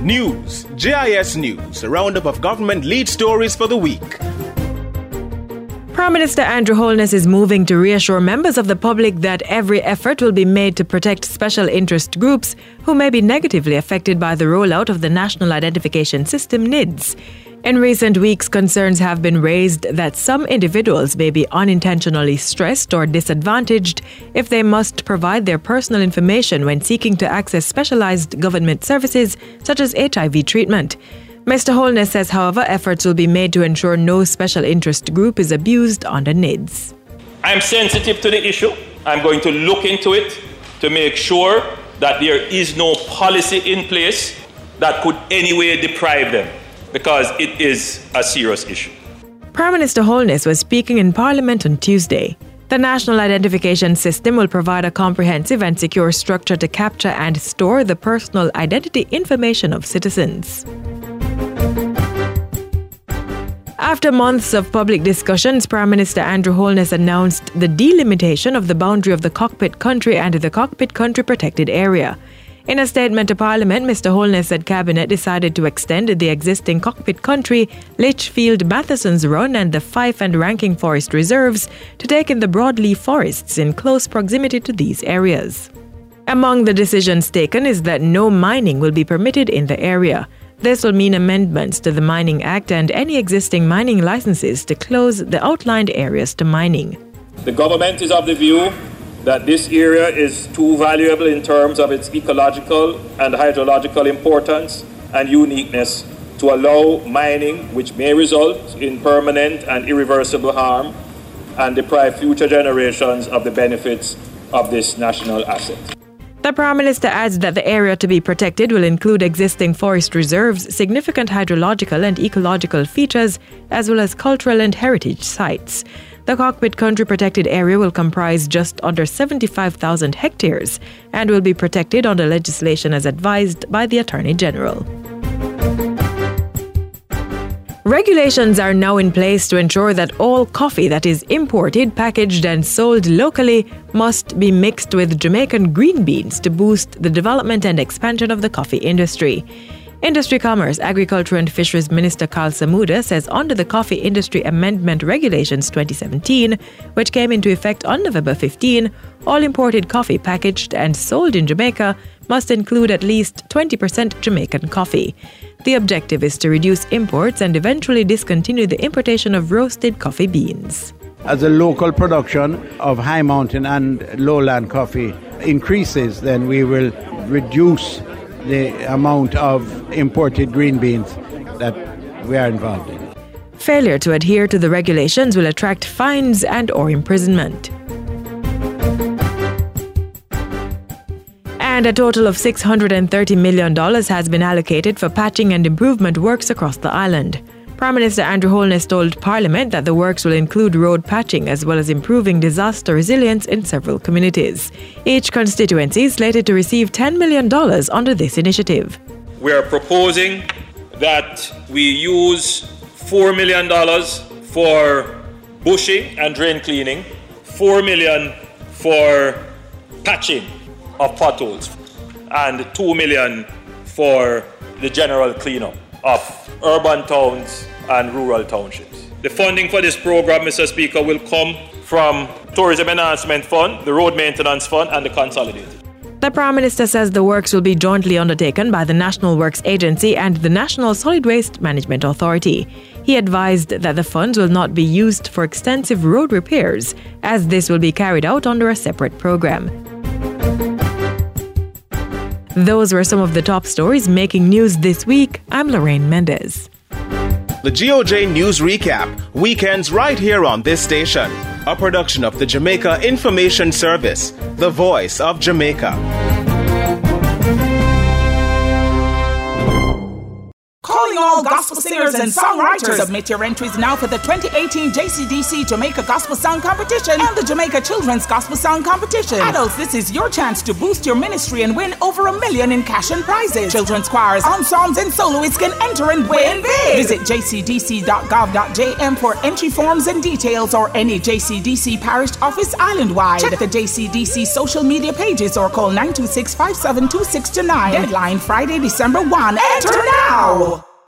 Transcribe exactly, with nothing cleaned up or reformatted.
News, J I S News, a roundup of government lead stories for the week. Prime Minister Andrew Holness is moving to reassure members of the public that every effort will be made to protect special interest groups who may be negatively affected by the rollout of the National Identification System, N I D S. In recent weeks, concerns have been raised that some individuals may be unintentionally stressed or disadvantaged if they must provide their personal information when seeking to access specialized government services such as H I V treatment. Mister Holness says, however, efforts will be made to ensure no special interest group is abused under N I D S. I'm sensitive to the issue. I'm going to look into it to make sure that there is no policy in place that could anyway deprive them, because it is a serious issue. Prime Minister Holness was speaking in Parliament on Tuesday. The National Identification System will provide a comprehensive and secure structure to capture and store the personal identity information of citizens. After months of public discussions, Prime Minister Andrew Holness announced the delimitation of the boundary of the cockpit country and the cockpit country protected area. In a statement to Parliament, Mister Holness said Cabinet decided to extend the existing cockpit country, Litchfield, Matheson's Run and the Fife and Ranking Forest reserves to take in the broadleaf forests in close proximity to these areas. Among the decisions taken is that no mining will be permitted in the area. This will mean amendments to the Mining Act and any existing mining licenses to close the outlined areas to mining. The government is of the view that this area is too valuable in terms of its ecological and hydrological importance and uniqueness to allow mining, which may result in permanent and irreversible harm and deprive future generations of the benefits of this national asset. The Prime Minister adds that the area to be protected will include existing forest reserves, significant hydrological and ecological features, as well as cultural and heritage sites. The cockpit country protected area will comprise just under seventy-five thousand hectares and will be protected under legislation as advised by the Attorney General. Regulations are now in place to ensure that all coffee that is imported, packaged and sold locally must be mixed with Jamaican green beans to boost the development and expansion of the coffee industry. Industry, Commerce, Agriculture and Fisheries Minister Carl Samuda says under the Coffee Industry Amendment Regulations twenty seventeen, which came into effect on November fifteenth, all imported coffee packaged and sold in Jamaica must include at least twenty percent Jamaican coffee. The objective is to reduce imports and eventually discontinue the importation of roasted coffee beans. As a local production of high mountain and lowland coffee increases, then we will reduce the amount of imported green beans that we are involved in. Failure to adhere to the regulations will attract fines and or imprisonment. And a total of six hundred thirty million dollars has been allocated for patching and improvement works across the island. Prime Minister Andrew Holness told Parliament that the works will include road patching as well as improving disaster resilience in several communities. Each constituency is slated to receive ten million dollars under this initiative. We are proposing that we use four million dollars for bushing and drain cleaning, four million dollars for patching of potholes, and two million dollars for the general cleanup of urban towns and rural townships. The funding for this program, Mister Speaker, will come from Tourism Enhancement Fund, the Road Maintenance Fund, and the Consolidated. The Prime Minister says the works will be jointly undertaken by the National Works Agency and the National Solid Waste Management Authority. He advised that the funds will not be used for extensive road repairs, as this will be carried out under a separate program. Those were some of the top stories making news this week. I'm Lorraine Mendez. The G O J News Recap, weekends right here on this station. A production of the Jamaica Information Service, the voice of Jamaica. Calling all all gospel singers and songwriters. Submit your entries now for the twenty eighteen J C D C Jamaica Gospel Song Competition and the Jamaica Children's Gospel Song Competition. Adults, this is your chance to boost your ministry and win over a million in cash and prizes. Children's choirs, ensembles, and soloists can enter and win big. Visit j c d c dot gov dot j m for entry forms and details, or any J C D C parish office island-wide. Check the J C D C social media pages or call nine two six, five seven two six two nine. Deadline Friday, December first. Enter now!